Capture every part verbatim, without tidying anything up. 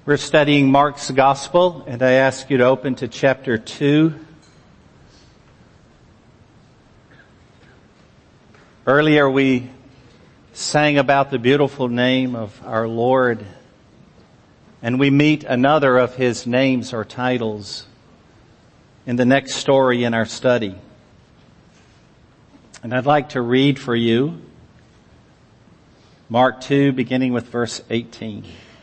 We're studying Mark's Gospel, and I ask you to open to chapter two. Earlier we sang about the beautiful name of our Lord, and we meet another of His names or titles in the next story in our study. And I'd like to read for you Mark two, beginning with verse eighteen.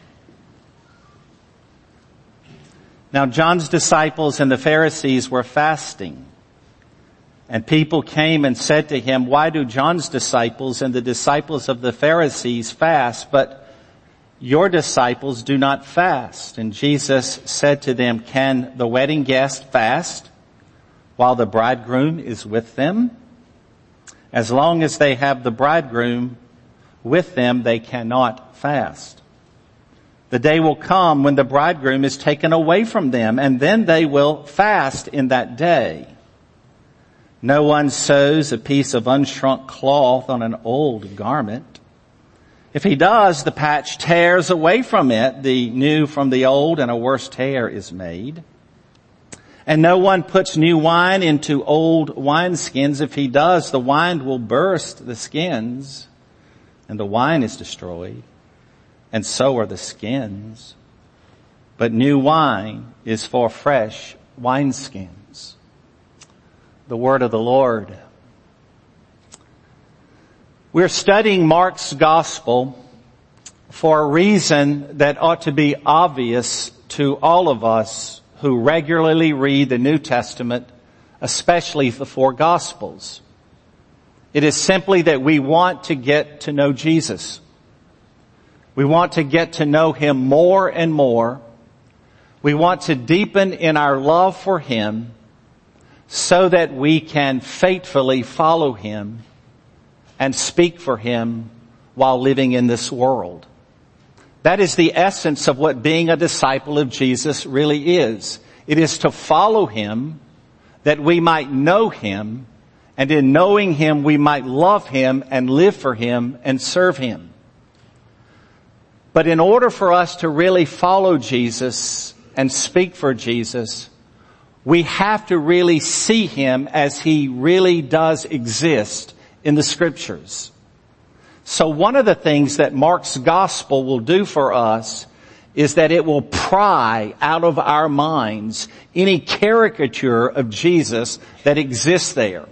Now John's disciples and the Pharisees were fasting, and people came and said to him, "Why do John's disciples and the disciples of the Pharisees fast, but your disciples do not fast?" And Jesus said to them, "Can the wedding guest fast while the bridegroom is with them? As long as they have the bridegroom with them, they cannot fast. The day will come when the bridegroom is taken away from them, and then they will fast in that day. No one sews a piece of unshrunk cloth on an old garment. If he does, the patch tears away from it, the new from the old, and a worse tear is made. And no one puts new wine into old wineskins. If he does, the wine will burst the skins, and the wine is destroyed. And so are the skins. But new wine is for fresh wineskins." The word of the Lord. We're studying Mark's Gospel for a reason that ought to be obvious to all of us who regularly read the New Testament, especially the four Gospels. It is simply that we want to get to know Jesus. We want to get to know Him more and more. We want to deepen in our love for Him so that we can faithfully follow Him and speak for Him while living in this world. That is the essence of what being a disciple of Jesus really is. It is to follow Him that we might know Him, and in knowing Him we might love Him and live for Him and serve Him. But in order for us to really follow Jesus and speak for Jesus, we have to really see Him as He really does exist in the Scriptures. So one of the things that Mark's Gospel will do for us is that it will pry out of our minds any caricature of Jesus that exists there.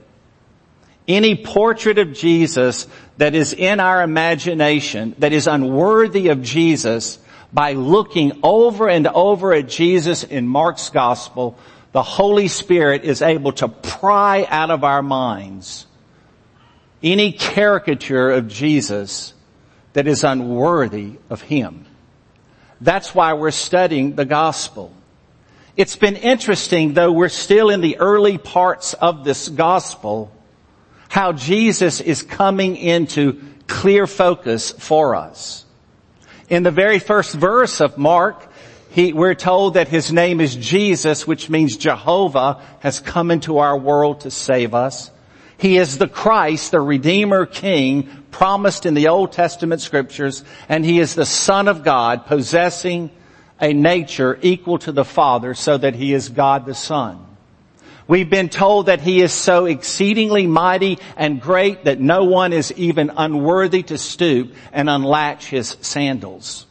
Any portrait of Jesus that is in our imagination, that is unworthy of Jesus, by looking over and over at Jesus in Mark's Gospel, the Holy Spirit is able to pry out of our minds any caricature of Jesus that is unworthy of Him. That's why we're studying the Gospel. It's been interesting, though we're still in the early parts of this Gospel, how Jesus is coming into clear focus for us. In the very first verse of Mark, he, we're told that His name is Jesus, which means Jehovah has come into our world to save us. He is the Christ, the Redeemer King, promised in the Old Testament Scriptures, and He is the Son of God, possessing a nature equal to the Father, so that He is God the Son. We've been told that He is so exceedingly mighty and great that no one is even unworthy to stoop and unlatch His sandals.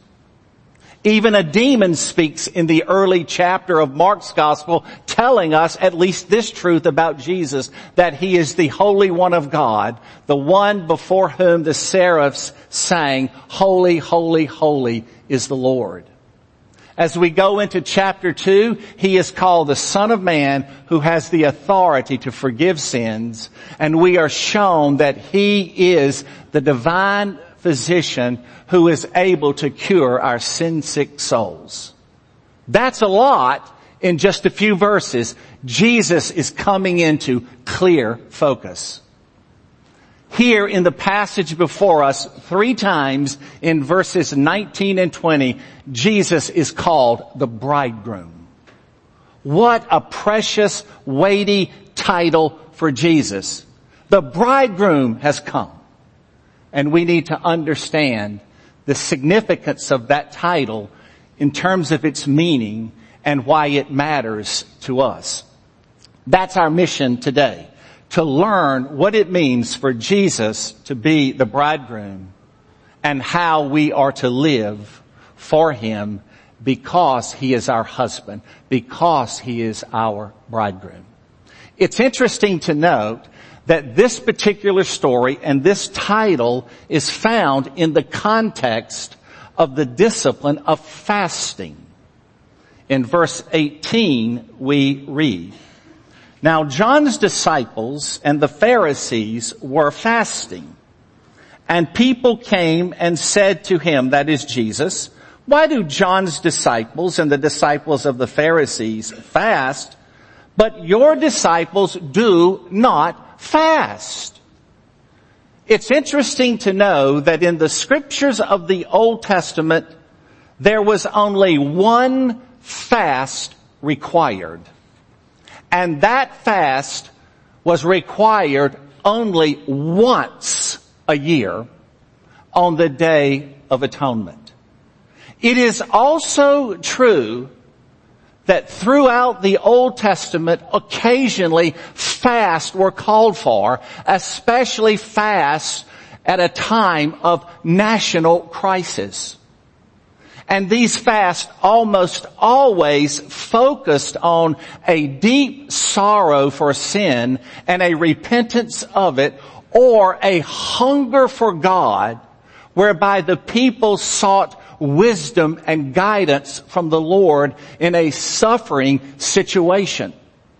Even a demon speaks in the early chapter of Mark's Gospel, telling us at least this truth about Jesus, that He is the Holy One of God, the one before whom the seraphs sang, "Holy, holy, holy is the Lord." As we go into chapter two, He is called the Son of Man, who has the authority to forgive sins, and we are shown that He is the divine physician who is able to cure our sin-sick souls. That's a lot in just a few verses. Jesus is coming into clear focus. Here in the passage before us, three times in verses nineteen and twenty, Jesus is called the bridegroom. What a precious, weighty title for Jesus. The bridegroom has come. And we need to understand the significance of that title in terms of its meaning and why it matters to us. That's our mission today, to learn what it means for Jesus to be the bridegroom and how we are to live for him because he is our husband, because he is our bridegroom. It's interesting to note that this particular story and this title is found in the context of the discipline of fasting. In verse eighteen, we read, "Now John's disciples and the Pharisees were fasting, and people came and said to him," that is Jesus, "Why do John's disciples and the disciples of the Pharisees fast, but your disciples do not fast?" It's interesting to know that in the scriptures of the Old Testament, there was only one fast required. And that fast was required only once a year on the Day of Atonement. It is also true that throughout the Old Testament, occasionally fasts were called for, especially fasts at a time of national crisis. And these fasts almost always focused on a deep sorrow for sin and a repentance of it, or a hunger for God, whereby the people sought wisdom and guidance from the Lord in a suffering situation.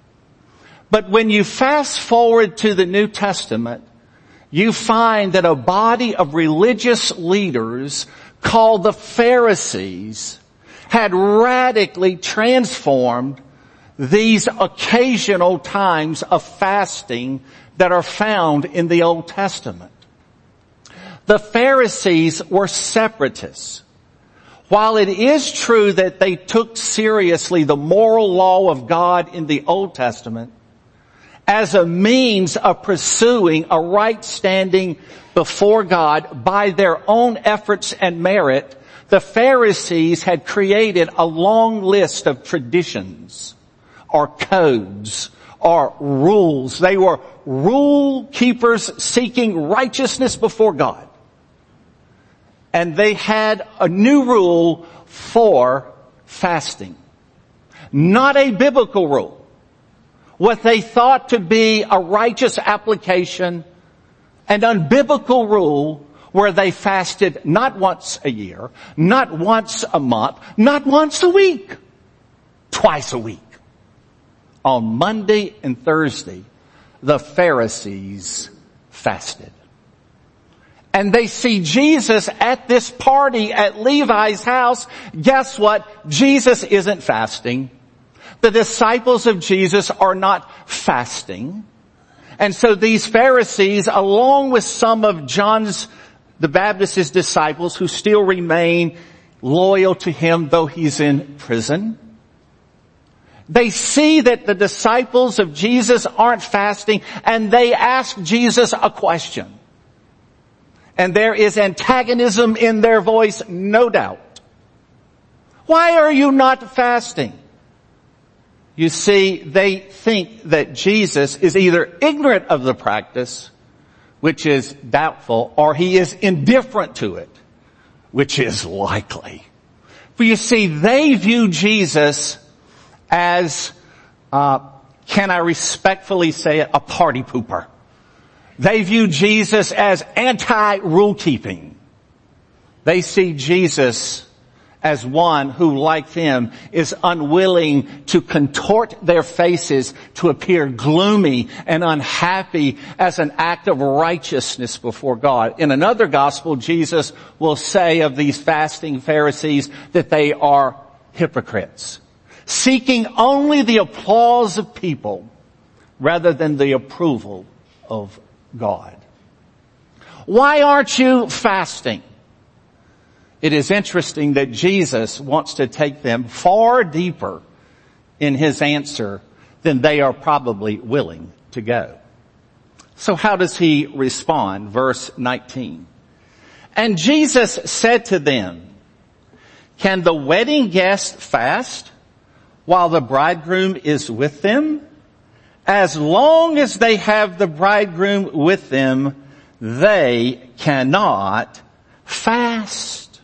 But when you fast forward to the New Testament, you find that a body of religious leaders called the Pharisees had radically transformed these occasional times of fasting that are found in the Old Testament. The Pharisees were separatists. While it is true that they took seriously the moral law of God in the Old Testament as a means of pursuing a right standing before God by their own efforts and merit, the Pharisees had created a long list of traditions or codes or rules. They were rule keepers seeking righteousness before God. And they had a new rule for fasting. Not a biblical rule. What they thought to be a righteous application, an unbiblical rule where they fasted not once a year, not once a month, not once a week, twice a week. On Monday and Thursday, the Pharisees fasted. And they see Jesus at this party at Levi's house. Guess what? Jesus isn't fasting. The disciples of Jesus are not fasting. And so these Pharisees, along with some of John's the Baptist's disciples who still remain loyal to him though he's in prison, they see that the disciples of Jesus aren't fasting, and they ask Jesus a question. And there is antagonism in their voice, no doubt. Why are you not fasting? You see, they think that Jesus is either ignorant of the practice, which is doubtful, or he is indifferent to it, which is likely. For you see, they view Jesus as, uh, can I respectfully say it, a party pooper. They view Jesus as anti-rule keeping. They see Jesus as one who, like them, is unwilling to contort their faces to appear gloomy and unhappy as an act of righteousness before God. In another gospel, Jesus will say of these fasting Pharisees that they are hypocrites, seeking only the applause of people rather than the approval of God. Why aren't you fasting? It is interesting that Jesus wants to take them far deeper in his answer than they are probably willing to go. So how does he respond? Verse nineteen. And Jesus said to them, Can the wedding guests fast while the bridegroom is with them? As long as they have the bridegroom with them, they cannot fast.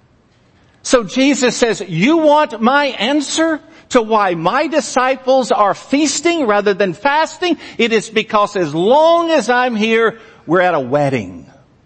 So Jesus says, you want my answer to why my disciples are feasting rather than fasting? It is because as long as I'm here, we're at a wedding.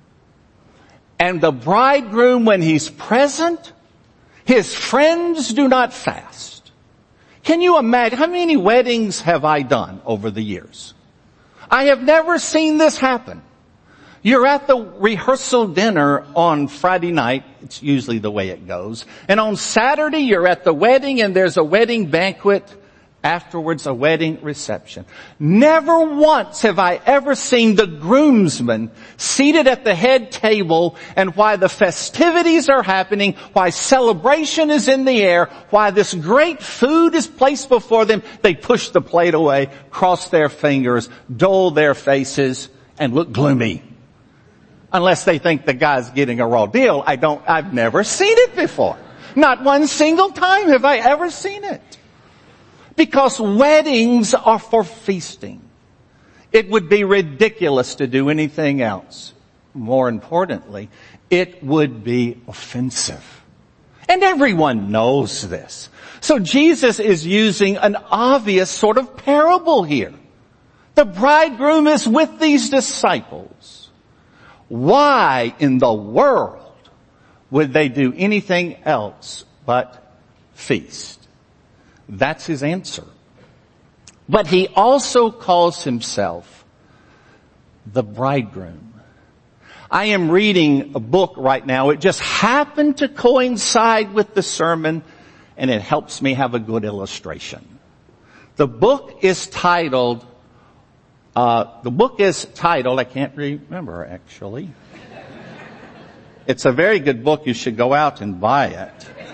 And the bridegroom, when he's present, his friends do not fast. Can you imagine? How many weddings have I done over the years? I have never seen this happen. You're at the rehearsal dinner on Friday night. It's usually the way it goes. And on Saturday, you're at the wedding and there's a wedding banquet. Afterwards, a wedding reception. Never once have I ever seen the groomsmen seated at the head table, and while the festivities are happening, why celebration is in the air, why this great food is placed before them, they push the plate away, cross their fingers, dull their faces, and look gloomy. Unless they think the guy's getting a raw deal. I don't, I've never seen it before. Not one single time have I ever seen it. Because weddings are for feasting. It would be ridiculous to do anything else. More importantly, it would be offensive. And everyone knows this. So Jesus is using an obvious sort of parable here. The bridegroom is with these disciples. Why in the world would they do anything else but feast? That's his answer. But he also calls himself the bridegroom. I am reading a book right now. It just happened to coincide with the sermon, and it helps me have a good illustration. The book is titled, uh, the book is titled, I can't remember actually. It's a very good book. You should go out and buy it.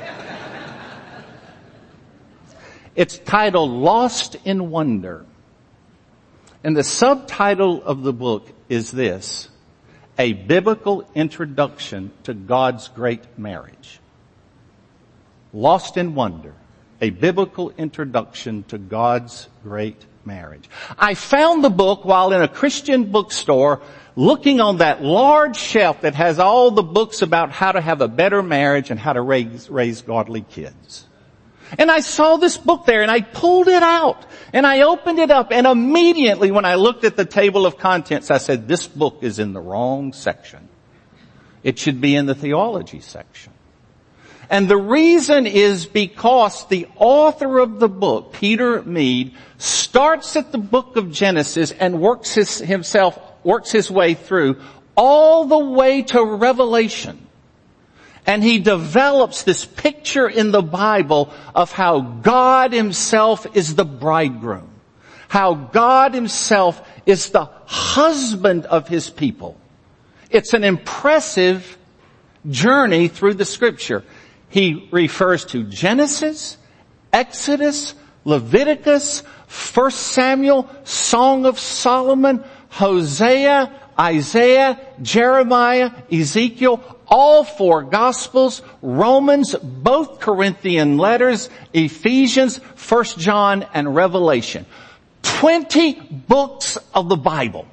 It's titled Lost in Wonder. And the subtitle of the book is this: A Biblical Introduction to God's Great Marriage. Lost in Wonder. A Biblical Introduction to God's Great Marriage. I found the book while in a Christian bookstore looking on that large shelf that has all the books about how to have a better marriage and how to raise, raise godly kids. And I saw this book there and I pulled it out and I opened it up, and immediately when I looked at the table of contents, I said, this book is in the wrong section. It should be in the theology section. And the reason is because the author of the book, Peter Mead, starts at the book of Genesis and works his, himself, works his way through all the way to Revelation. And he develops this picture in the Bible of how God himself is the bridegroom. How God himself is the husband of his people. It's an impressive journey through the scripture. He refers to Genesis, Exodus, Leviticus, First Samuel, Song of Solomon, Hosea, Isaiah, Jeremiah, Ezekiel, all four Gospels, Romans, both Corinthian letters, Ephesians, First John, and Revelation. Twenty books of the Bible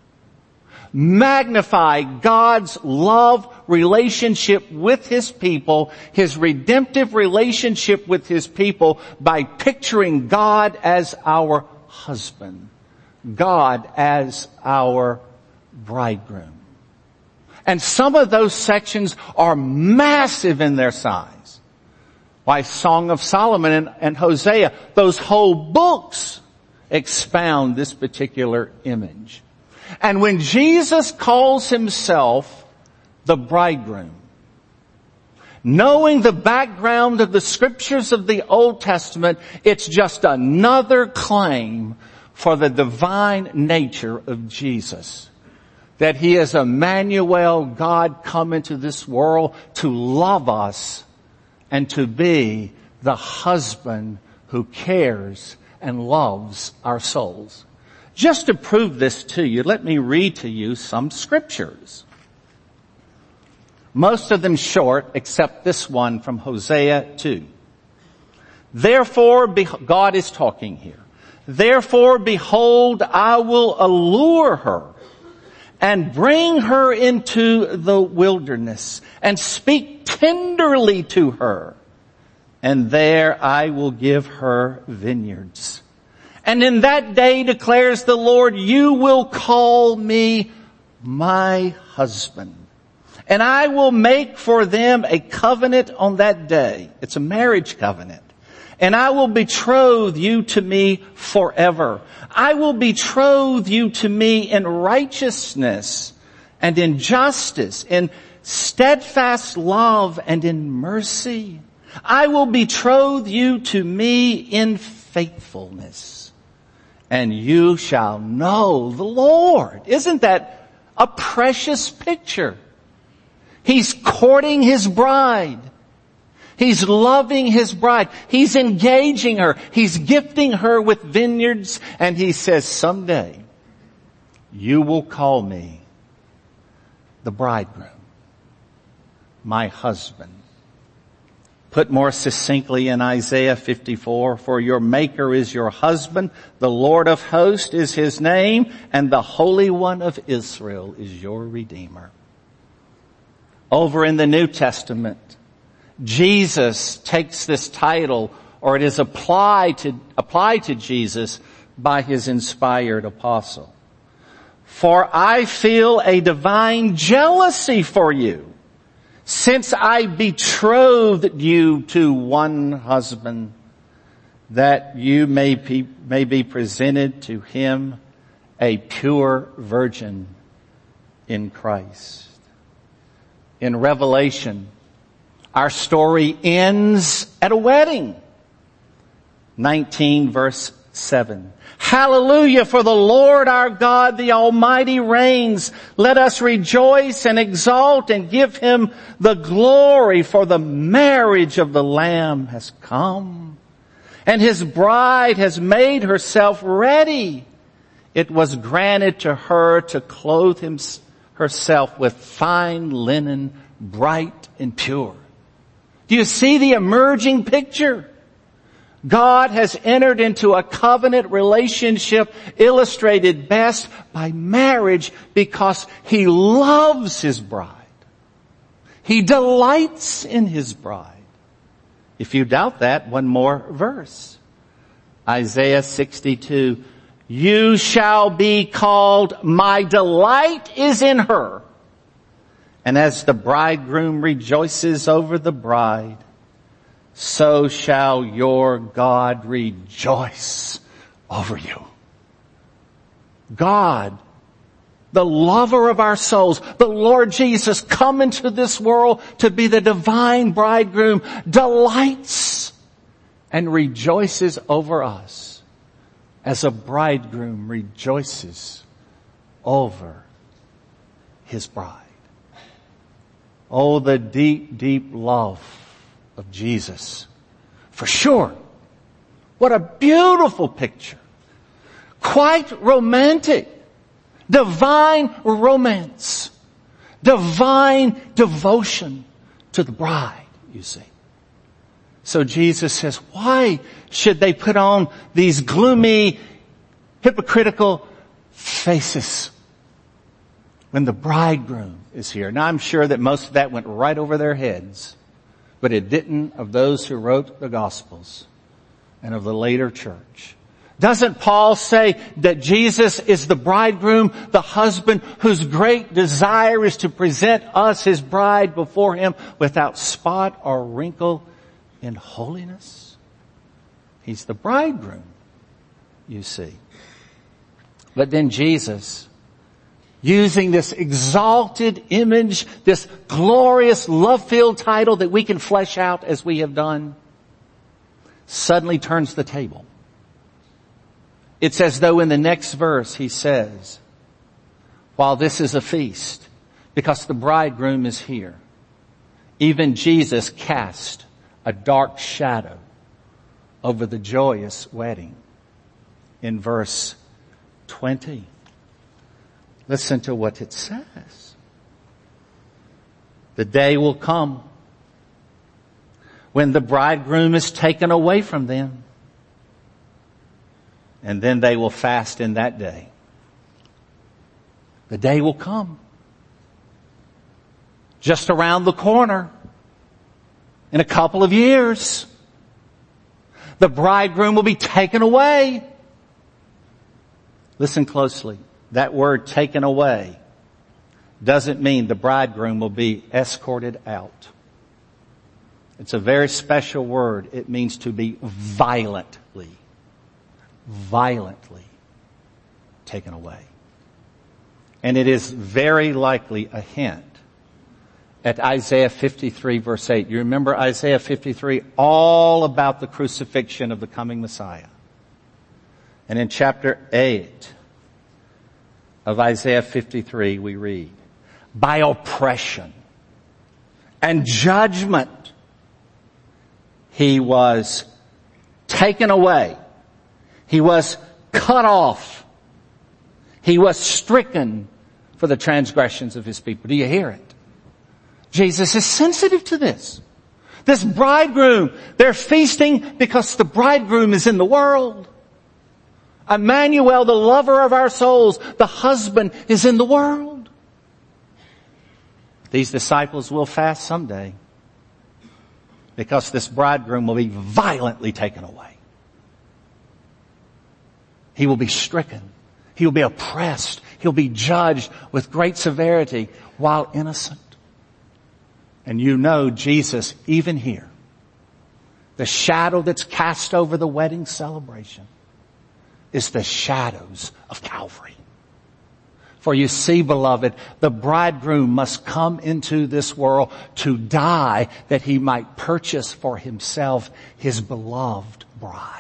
magnify God's love relationship with his people, his redemptive relationship with his people, by picturing God as our husband, God as our bridegroom. And some of those sections are massive in their size. Why, Song of Solomon and, and Hosea, those whole books expound this particular image. And when Jesus calls himself the bridegroom, knowing the background of the scriptures of the Old Testament, it's just another claim for the divine nature of Jesus. That he is Emmanuel, God come into this world to love us and to be the husband who cares and loves our souls. Just to prove this to you, let me read to you some scriptures. Most of them short, except this one from Hosea two. Therefore, God is talking here. Therefore, behold, I will allure her and bring her into the wilderness and speak tenderly to her. And there I will give her vineyards. And in that day, declares the Lord, you will call me my husband. And I will make for them a covenant on that day. It's a marriage covenant. And I will betroth you to me forever. I will betroth you to me in righteousness and in justice, in steadfast love and in mercy. I will betroth you to me in faithfulness, and you shall know the Lord. Isn't that a precious picture? He's courting his bride. He's loving his bride. He's engaging her. He's gifting her with vineyards. And he says, someday you will call me the bridegroom, my husband. Put more succinctly in Isaiah fifty-four, for your Maker is your husband, the Lord of hosts is his name, and the Holy One of Israel is your Redeemer. Over in the New Testament, Jesus takes this title, or it is applied to, applied to Jesus by his inspired apostle. For I feel a divine jealousy for you, since I betrothed you to one husband, that you may be, may be presented to him a pure virgin in Christ. In Revelation, our story ends at a wedding. nineteen verse seven. Hallelujah, for the Lord our God, the Almighty reigns. Let us rejoice and exalt and give him the glory, for the marriage of the Lamb has come, and his bride has made herself ready. It was granted to her to clothe him, herself with fine linen, bright and pure. Do you see the emerging picture? God has entered into a covenant relationship illustrated best by marriage because he loves his bride. He delights in his bride. If you doubt that, one more verse. Isaiah sixty-two. You shall be called, my delight is in her. And as the bridegroom rejoices over the bride, so shall your God rejoice over you. God, the lover of our souls, the Lord Jesus, come into this world to be the divine bridegroom, delights and rejoices over us as a bridegroom rejoices over his bride. Oh, the deep, deep love of Jesus. For sure. What a beautiful picture. Quite romantic. Divine romance. Divine devotion to the bride, you see. So Jesus says, why should they put on these gloomy, hypocritical faces when the bridegroom is here? Now I'm sure that most of that went right over their heads, but it didn't of those who wrote the Gospels and of the later church. Doesn't Paul say that Jesus is the bridegroom, the husband whose great desire is to present us, his bride, before him without spot or wrinkle in holiness? He's the bridegroom, you see. But then Jesus, using this exalted image, this glorious love-filled title that we can flesh out as we have done, suddenly turns the table. It's as though in the next verse he says, while this is a feast, because the bridegroom is here, even Jesus cast a dark shadow over the joyous wedding. In verse twenty. Listen to what it says. The day will come when the bridegroom is taken away from them. And then they will fast in that day. The day will come. Just around the corner. In a couple of years. The bridegroom will be taken away. Listen closely. That word taken away doesn't mean the bridegroom will be escorted out. It's a very special word. It means to be violently, violently taken away. And it is very likely a hint at Isaiah fifty-three verse eight. You remember Isaiah fifty-three, all about the crucifixion of the coming Messiah. And in chapter eight of Isaiah fifty-three we read, by oppression and judgment he was taken away. He was cut off. He was stricken for the transgressions of his people. Do you hear it? Jesus is sensitive to this. This bridegroom, they're feasting because the bridegroom is in the world. Emmanuel, the lover of our souls, the husband is in the world. These disciples will fast someday because this bridegroom will be violently taken away. He will be stricken. He will be oppressed. He'll be judged with great severity while innocent. And you know Jesus, even here, the shadow that's cast over the wedding celebration is the shadows of Calvary. For you see, beloved, the bridegroom must come into this world to die that he might purchase for himself his beloved bride.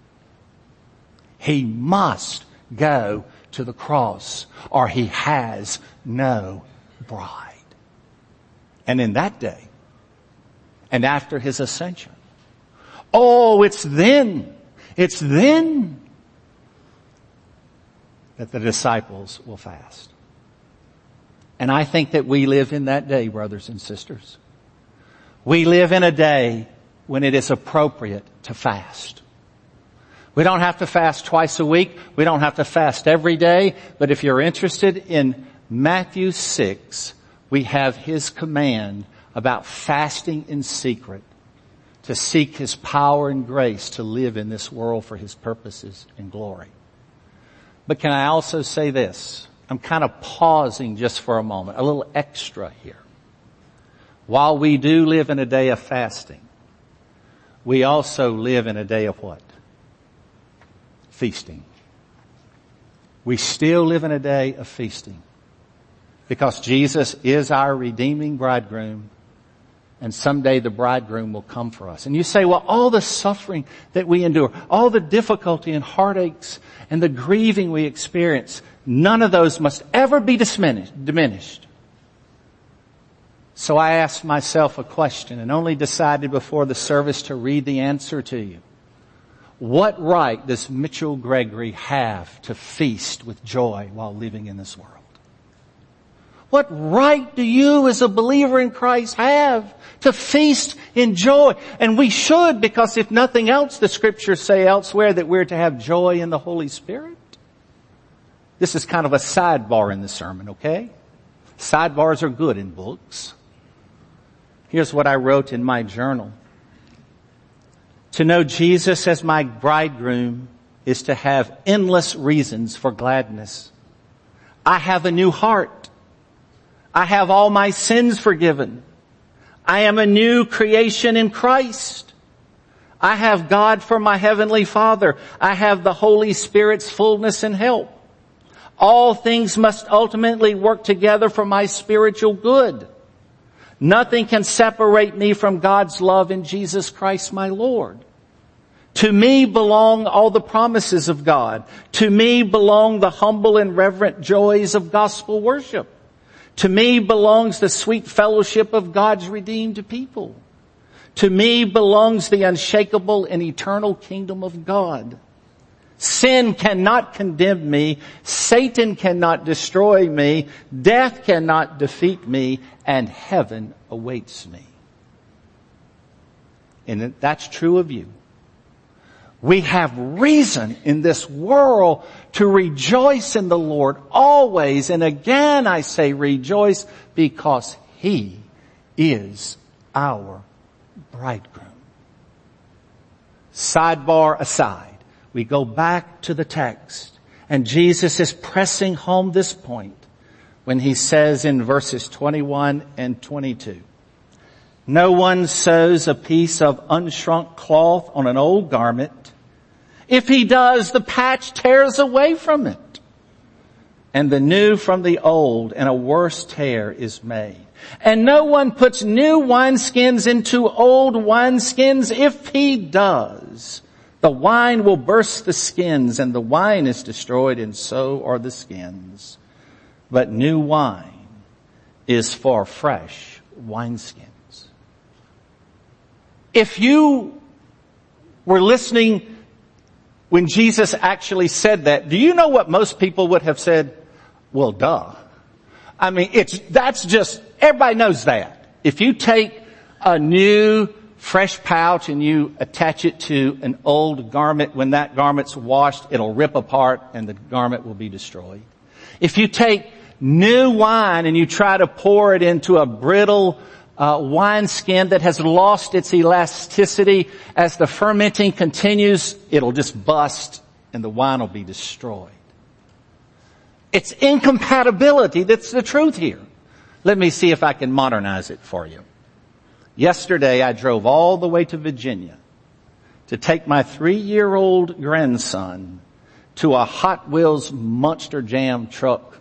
He must go to the cross or he has no bride. And in that day, and after his ascension, oh, it's then, it's then that the disciples will fast. And I think that we live in that day, brothers and sisters. We live in a day when it is appropriate to fast. We don't have to fast twice a week. We don't have to fast every day. But if you're interested in Matthew six, we have his command about fasting in secret to seek his power and grace to live in this world for his purposes and glory. But can I also say this? I'm kind of pausing just for a moment, a little extra here. While we do live in a day of fasting, we also live in a day of what? Feasting. We still live in a day of feasting because Jesus is our redeeming bridegroom, and someday the bridegroom will come for us. And you say, well, all the suffering that we endure, all the difficulty and heartaches and the grieving we experience, none of those must ever be diminished. So I asked myself a question and only decided before the service to read the answer to you. What right does Mitchell Gregory have to feast with joy while living in this world? What right do you as a believer in Christ have to feast in joy? And we should, because if nothing else, the scriptures say elsewhere that we're to have joy in the Holy Spirit. This is kind of a sidebar in the sermon, okay? Sidebars are good in books. Here's what I wrote in my journal. To know Jesus as my bridegroom is to have endless reasons for gladness. I have a new heart. I have all my sins forgiven. I am a new creation in Christ. I have God for my heavenly Father. I have the Holy Spirit's fullness and help. All things must ultimately work together for my spiritual good. Nothing can separate me from God's love in Jesus Christ my Lord. To me belong all the promises of God. To me belong the humble and reverent joys of gospel worship. To me belongs the sweet fellowship of God's redeemed people. To me belongs the unshakable and eternal kingdom of God. Sin cannot condemn me. Satan cannot destroy me. Death cannot defeat me. And heaven awaits me. And that's true of you. We have reason in this world to rejoice in the Lord always. And again I say rejoice because He is our bridegroom. Sidebar aside. We go back to the text, and Jesus is pressing home this point when He says in verses twenty-one and twenty-two, no one sews a piece of unshrunk cloth on an old garment. If he does, the patch tears away from it, and the new from the old, and a worse tear is made. And no one puts new wineskins into old wineskins. If he does, the wine will burst the skins, and the wine is destroyed, and so are the skins. But new wine is for fresh wineskins. If you were listening when Jesus actually said that, do you know what most people would have said? Well, duh. I mean, it's, that's just, everybody knows that. If you take a new fresh pouch and you attach it to an old garment, when that garment's washed, it'll rip apart and the garment will be destroyed. If you take new wine and you try to pour it into a brittle uh, wineskin that has lost its elasticity, as the fermenting continues, it'll just bust and the wine will be destroyed. It's incompatibility that's the truth here. Let me see if I can modernize it for you. Yesterday I drove all the way to Virginia to take my three-year-old grandson to a Hot Wheels Monster Jam truck.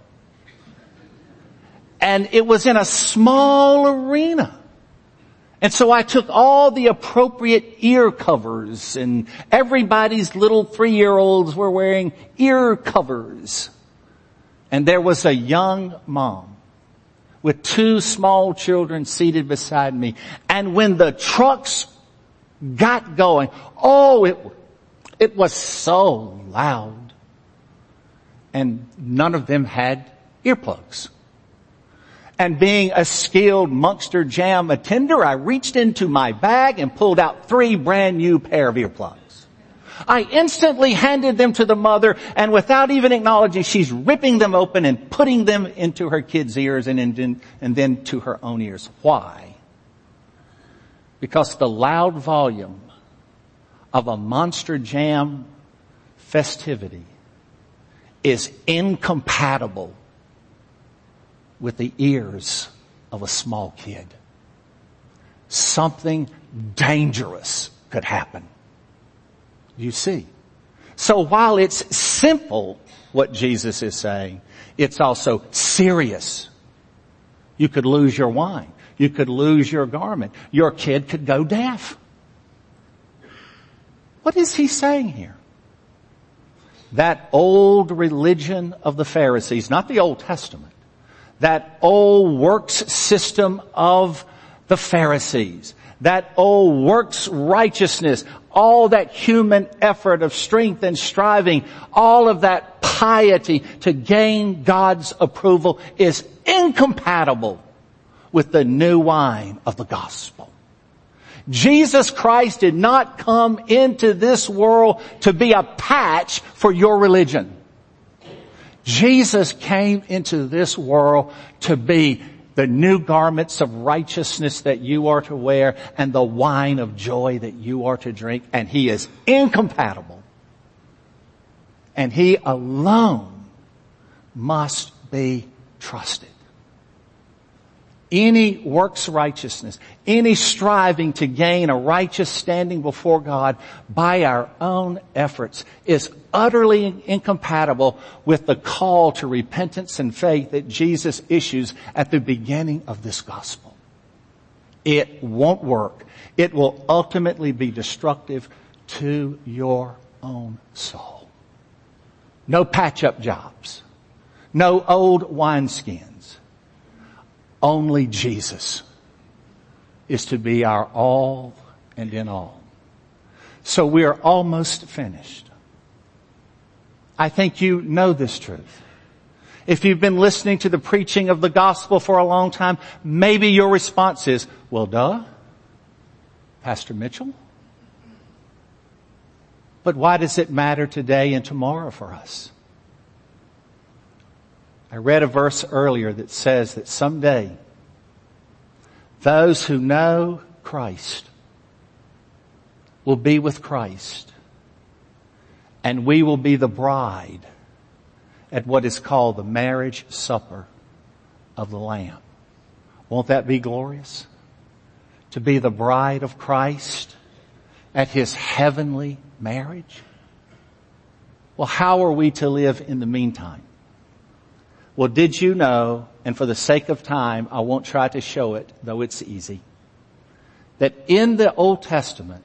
And it was in a small arena. And so I took all the appropriate ear covers, and everybody's little three-year-olds were wearing ear covers. And there was a young mom with two small children seated beside me. And when the trucks got going, oh, it, it was so loud. And none of them had earplugs. And being a skilled Monster Jam attender, I reached into my bag and pulled out three brand new pair of earplugs. I instantly handed them to the mother, and without even acknowledging, she's ripping them open and putting them into her kids' ears and, in, and then to her own ears. Why? Because the loud volume of a Monster Jam festivity is incompatible with the ears of a small kid. Something dangerous could happen. You see. So while it's simple, what Jesus is saying, it's also serious. You could lose your wine. You could lose your garment. Your kid could go deaf. What is he saying here? That old religion of the Pharisees, not the Old Testament, that old works system of the Pharisees, that old works righteousness, all that human effort of strength and striving, all of that piety to gain God's approval is incompatible with the new wine of the gospel. Jesus Christ did not come into this world to be a patch for your religion. Jesus came into this world to be the new garments of righteousness that you are to wear and the wine of joy that you are to drink. And He is incompatible. And He alone must be trusted. Any works righteousness, any striving to gain a righteous standing before God by our own efforts is utterly incompatible with the call to repentance and faith that Jesus issues at the beginning of this gospel. It won't work. It will ultimately be destructive to your own soul. No patch-up jobs. No old wineskins. Only Jesus is to be our all and in all. So we are almost finished. I think you know this truth. If you've been listening to the preaching of the gospel for a long time, maybe your response is, well, duh, Pastor Mitchell. But why does it matter today and tomorrow for us? I read a verse earlier that says that someday those who know Christ will be with Christ, and we will be the bride at what is called the marriage supper of the Lamb. Won't that be glorious? To be the bride of Christ at His heavenly marriage? Well, how are we to live in the meantime? Well, did you know, and for the sake of time, I won't try to show it, though it's easy, that in the Old Testament,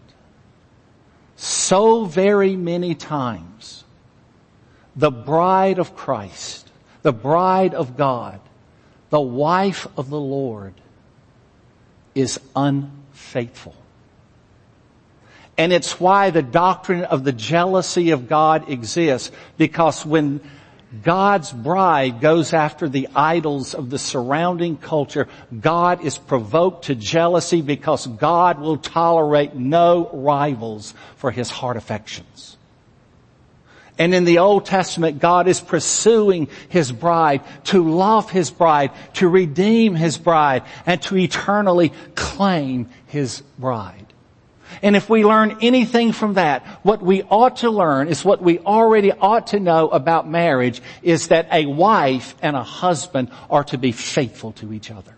so very many times, the bride of Christ, the bride of God, the wife of the Lord is unfaithful. And it's why the doctrine of the jealousy of God exists, because when God's bride goes after the idols of the surrounding culture, God is provoked to jealousy because God will tolerate no rivals for His heart affections. And in the Old Testament, God is pursuing His bride, to love His bride, to redeem His bride, and to eternally claim His bride. And if we learn anything from that, what we ought to learn is what we already ought to know about marriage, is that a wife and a husband are to be faithful to each other.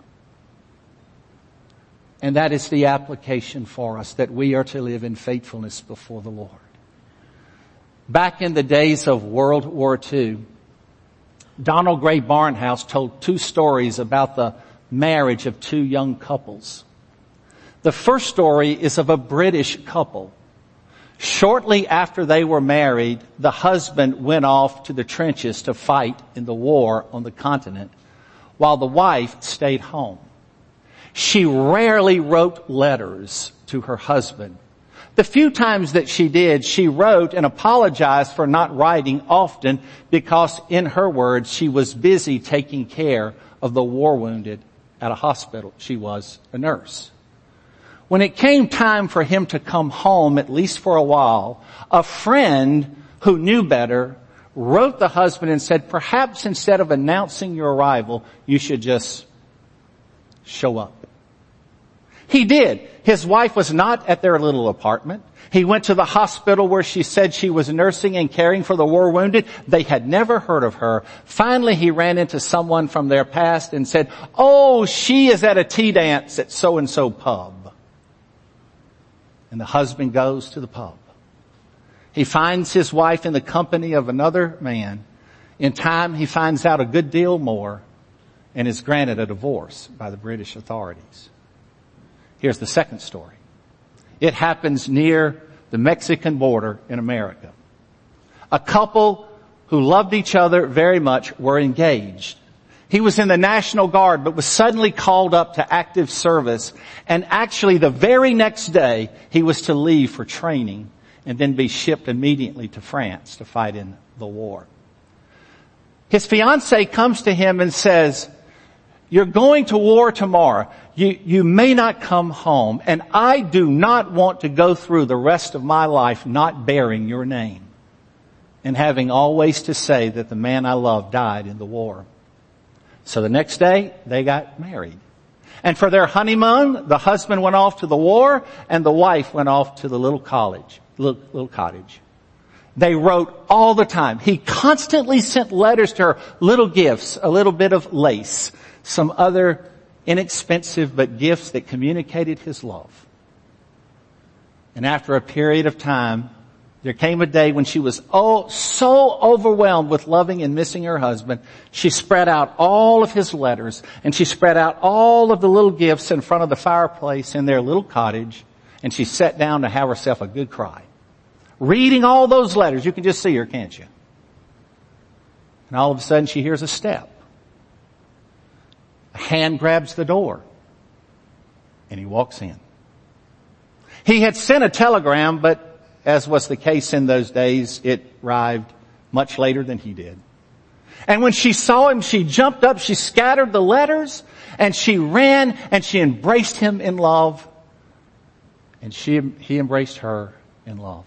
And that is the application for us, that we are to live in faithfulness before the Lord. Back in the days of World War Two, Donald Gray Barnhouse told two stories about the marriage of two young couples. The first story is of a British couple. Shortly after they were married, the husband went off to the trenches to fight in the war on the continent, while the wife stayed home. She rarely wrote letters to her husband. The few times that she did, she wrote and apologized for not writing often because, in her words, she was busy taking care of the war wounded at a hospital. She was a nurse. When it came time for him to come home, at least for a while, a friend who knew better wrote the husband and said, perhaps instead of announcing your arrival, you should just show up. He did. His wife was not at their little apartment. He went to the hospital where she said she was nursing and caring for the war wounded. They had never heard of her. Finally, he ran into someone from their past and said, oh, she is at a tea dance at so-and-so pub. And the husband goes to the pub. He finds his wife in the company of another man. In time, he finds out a good deal more and is granted a divorce by the British authorities. Here's the second story. It happens near the Mexican border in America. A couple who loved each other very much were engaged. He was in the National Guard, but was suddenly called up to active service. And actually, the very next day, he was to leave for training and then be shipped immediately to France to fight in the war. His fiancée comes to him and says, you're going to war tomorrow. You, you may not come home, and I do not want to go through the rest of my life not bearing your name and having always to say that the man I love died in the war. So the next day, they got married. And for their honeymoon, the husband went off to the war and the wife went off to the little college, little, little cottage. They wrote all the time. He constantly sent letters to her, little gifts, a little bit of lace, some other inexpensive but gifts that communicated his love. And after a period of time, there came a day when she was oh, so overwhelmed with loving and missing her husband, she spread out all of his letters and she spread out all of the little gifts in front of the fireplace in their little cottage, and she sat down to have herself a good cry. Reading all those letters, you can just see her, can't you? And all of a sudden she hears a step. A hand grabs the door, and he walks in. He had sent a telegram, but as was the case in those days, it arrived much later than he did. And when she saw him, she jumped up, she scattered the letters, and she ran and she embraced him in love. And she, he embraced her in love.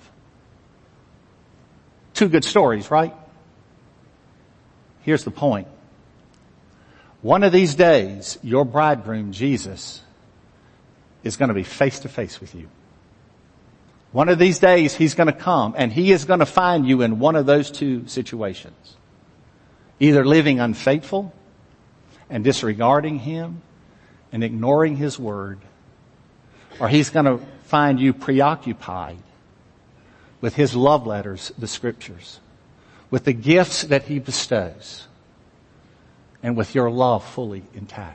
Two good stories, right? Here's the point. One of these days, your bridegroom, Jesus, is going to be face to face with you. One of these days, he's going to come and he is going to find you in one of those two situations. Either living unfaithful and disregarding him and ignoring his word, or he's going to find you preoccupied with his love letters, the scriptures, with the gifts that he bestows, and with your love fully intact.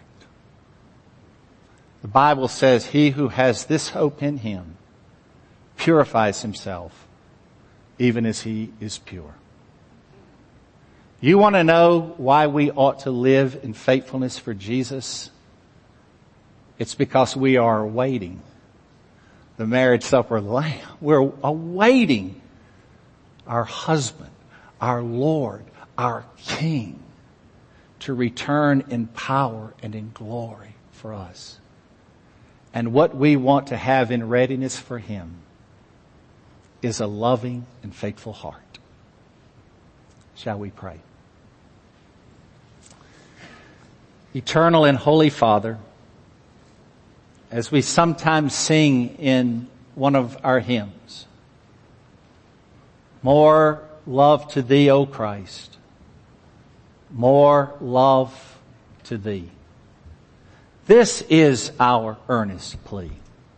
The Bible says he who has this hope in him purifies himself even as he is pure. You want to know why we ought to live in faithfulness for Jesus? It's because we are awaiting the marriage supper of the Lamb. We're awaiting our husband, our Lord, our King to return in power and in glory for us. And what we want to have in readiness for him is a loving and faithful heart. Shall we pray? Eternal and Holy Father, as we sometimes sing in one of our hymns, more love to thee, O Christ, more love to thee. This is our earnest plea.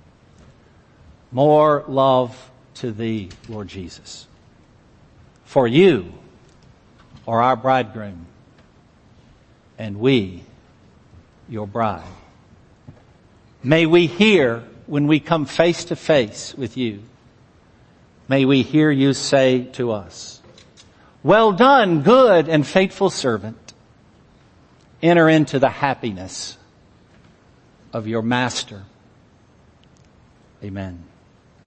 More love to thee, Lord Jesus. For you are our bridegroom, and we your bride. May we hear when we come face to face with you, may we hear you say to us, well done, good and faithful servant. Enter into the happiness of your master. Amen.